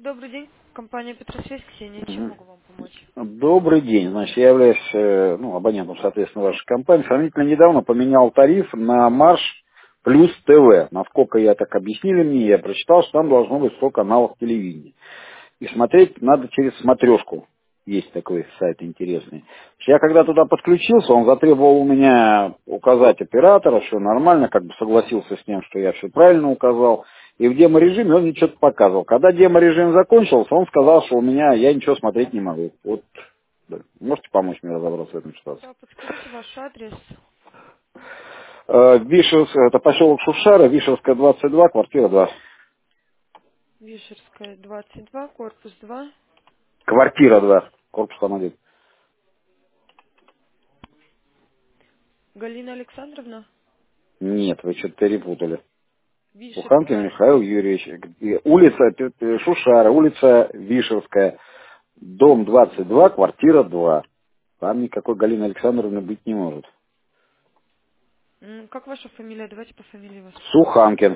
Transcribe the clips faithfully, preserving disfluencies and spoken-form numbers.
Добрый день, компания Петросвязь, Ксения. Чем Мгм. могу вам помочь? Добрый день. Значит, я являюсь э, ну, абонентом, соответственно, вашей компании. Сравнительно недавно поменял тариф на Марш плюс ТВ. Насколько я так объяснили мне, я прочитал, что там должно быть сто каналов телевидения. И смотреть надо через смотрешку. Есть такой сайт интересный. Я когда туда подключился, он затребовал у меня указать оператора, все нормально, как бы согласился с ним, что я все правильно указал. И в демо-режиме он мне что-то показывал. Когда демо-режим закончился, он сказал, что у меня я ничего смотреть не могу. Вот, да. Можете помочь мне разобраться в этом ситуации? Да, подскажите ваш адрес. Э, Вишерск, это поселок Шушара, Вишерская, двадцать два, квартира два. Вишерская, двадцать два, корпус два. Квартира два, корпус там один. Галина Александровна. Нет, вы что-то перепутали. Суханкин Вишерская. Михаил Юрьевич. Где- Улица Т- Т- Шушара, улица Вишерская, дом двадцать два, квартира два. Там никакой Галины Александровны быть не может. М, Как ваша фамилия? Давайте по фамилии вас. Суханкин.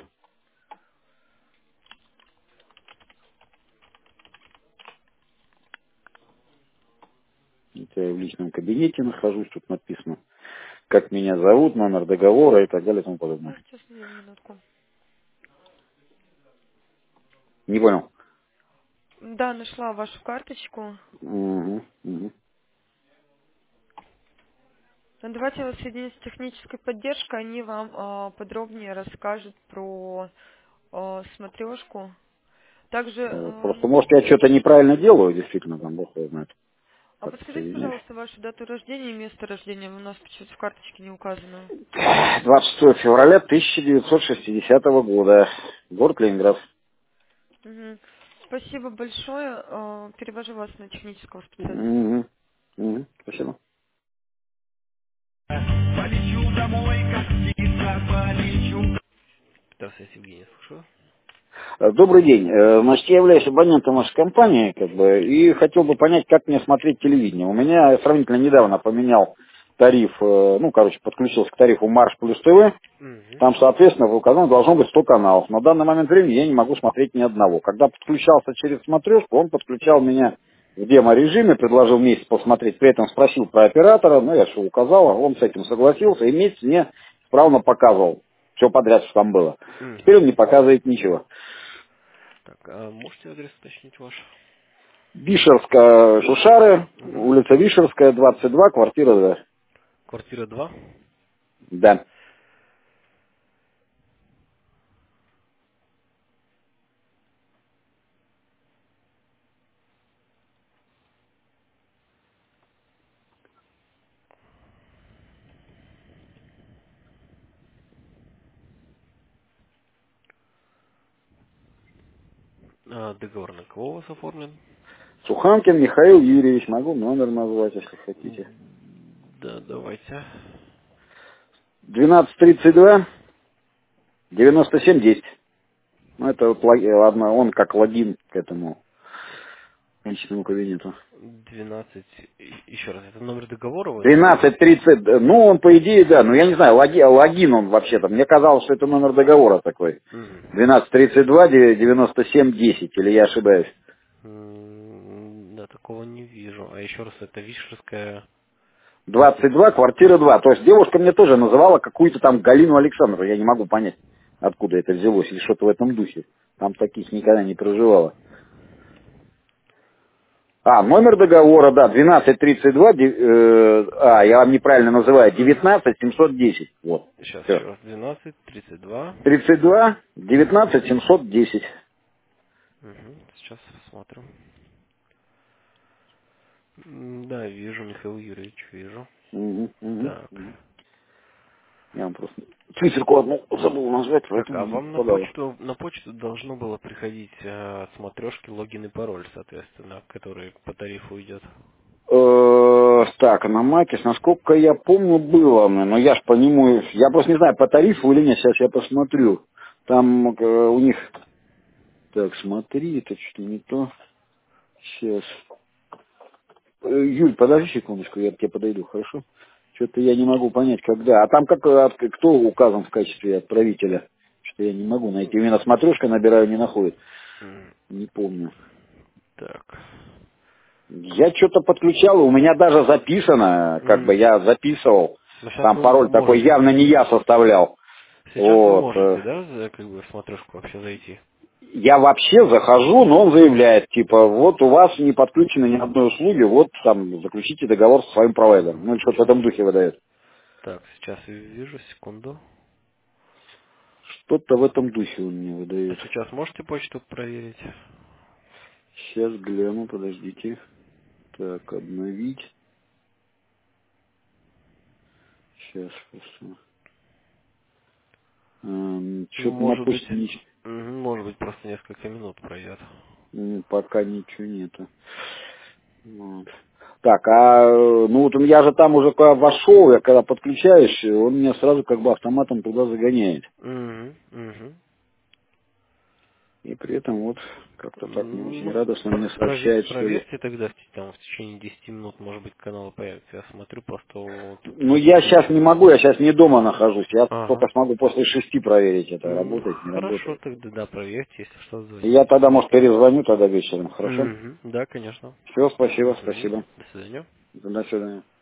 Это я в личном кабинете нахожусь, тут написано, как меня зовут, номер договора и так далее и тому подобное. Да, сейчас, одну минутку. Не понял. Да, нашла вашу карточку. Угу, угу. Ну, Давайте я вас соединю с технической поддержкой. Они вам а, подробнее расскажут про смотрешку. Также, Э, эм, Просто, может, я что-то неправильно делаю, действительно, там, бог его знает, а как подскажите, соединяюсь. пожалуйста, вашу дату рождения и место рождения. У нас почему-то в карточке не указано. двадцать шестого февраля тысяча девятьсот шестидесятого года. Город Ленинград. Мгм. Спасибо большое. Э, Перевожу вас на технического специалиста. Угу. Угу. Спасибо. Полечу домой, как птица, полечу. Здравствуйте, Евгений, слушаю. Э, Добрый день. Э, Значит, я являюсь абонентом вашей компании, как бы, и хотел бы понять, как мне смотреть телевидение. У меня я сравнительно недавно поменял тариф, э, ну, короче, подключился к тарифу Марш плюс ТВ. Угу. Там, соответственно, в указании должно быть сто каналов. На данный момент времени я не могу смотреть ни одного. Когда подключался через смотрешку, он подключал меня в демо-режиме, предложил месяц посмотреть, при этом спросил про оператора, ну, я все указал, он с этим согласился, и месяц мне справно показывал все подряд, что там было. Теперь Угу. он не показывает ничего. Так, а можете адрес уточнить ваш? Вишерская, Шушары, Угу. улица Вишерская, двадцать два, квартира два. Квартира два. Да. А, договор на кого у вас оформлен? Суханкин Михаил Юрьевич, могу номер назвать, если хотите. М, Да, давайте. двенадцать тридцать два, девяносто семь десять. Ну, это вот лог- ладно, он как логин к этому личному кабинету. двенадцать. и- Еще раз, это номер договора вы назвали? двенадцать тридцать, э, ну, он по идее, да, ну, я не знаю, логи- логин он вообще-то. Мне казалось, что это номер договора такой. Угу. двенадцать тридцать два, девяносто семь десять, или я ошибаюсь? М, Да, такого не вижу. А еще раз, это Вишерская. двадцать два, квартира два. То есть девушка мне тоже называла какую-то там Галину Александровну. Я не могу понять, откуда это взялось, или что-то в этом духе. Там таких никогда не проживало. А, номер договора, да, двенадцать тридцать два, де- э, а, я вам неправильно называю, Угу. девятнадцать семьсот десять. Вот, Сейчас все. еще раз. двенадцать тридцать два. тридцать два, девятнадцать семьсот десять. Угу. Сейчас смотрим. М, Да, вижу, Михаил Юрьевич, вижу. Мгм, мгм, Так. мгм. Я вам просто циферку одну забыл назвать, Так, поэтому а не вам на попадало. почту на почту должно было приходить э, от смотрешки логин и пароль, соответственно, который по тарифу идет. Э, Так, на Макис, насколько я помню, было, но я ж по нему, я просто не знаю, по тарифу или нет, сейчас я посмотрю. Там э, у них, так, смотри, это что-то не то. Сейчас. Э, Юль, подожди секундочку, я к тебе подойду, хорошо? Что-то я не могу понять, когда. А там как, э, от- кто указан в качестве отправителя? Что я не могу найти. Именно смотрешка набираю, не находит. М, Не помню. Я что-то подключал, у меня даже записано, как бы М. я записывал, Но сейчас там вы пароль такой можете. явно не я составлял. Сейчас вы Вот. э. можете, да, за- как бы в смотрешку вообще зайти? Я вообще захожу, но он заявляет, типа, вот у вас не подключено ни одной услуги, вот там заключите договор со своим провайдером. Ну, или что-то в Сейчас. этом духе выдает. Так, сейчас я вижу, секунду. Что-то в этом духе он мне А выдает. сейчас можете почту проверить? Сейчас гляну, подождите. Так, обновить. Сейчас, просто. Что-то на Может быть, почте нич- мгм, может быть, просто несколько минут пройдет. м, пока ничего нету. Вот. Так, а э, ну вот я же там уже когда вошел, я когда подключаешь, он меня сразу как бы автоматом туда загоняет. Угу, угу. И при этом вот как-то так не очень Ну, радостно мне прове- сообщает, что ли. проверьте тогда в, те- там, в течение десяти минут, может быть, каналы появятся. Я смотрю, просто вот тут Ну я сейчас не подключение. могу, я сейчас не дома нахожусь. Я только Ага. смогу после шести проверить, это М, работает, не Хорошо, работает. тогда да, проверьте, если что, И я звоните. тогда, может, перезвоню тогда вечером, хорошо? Угу. Да, конечно. Все, спасибо, Звоните. спасибо. До свидания. До свидания.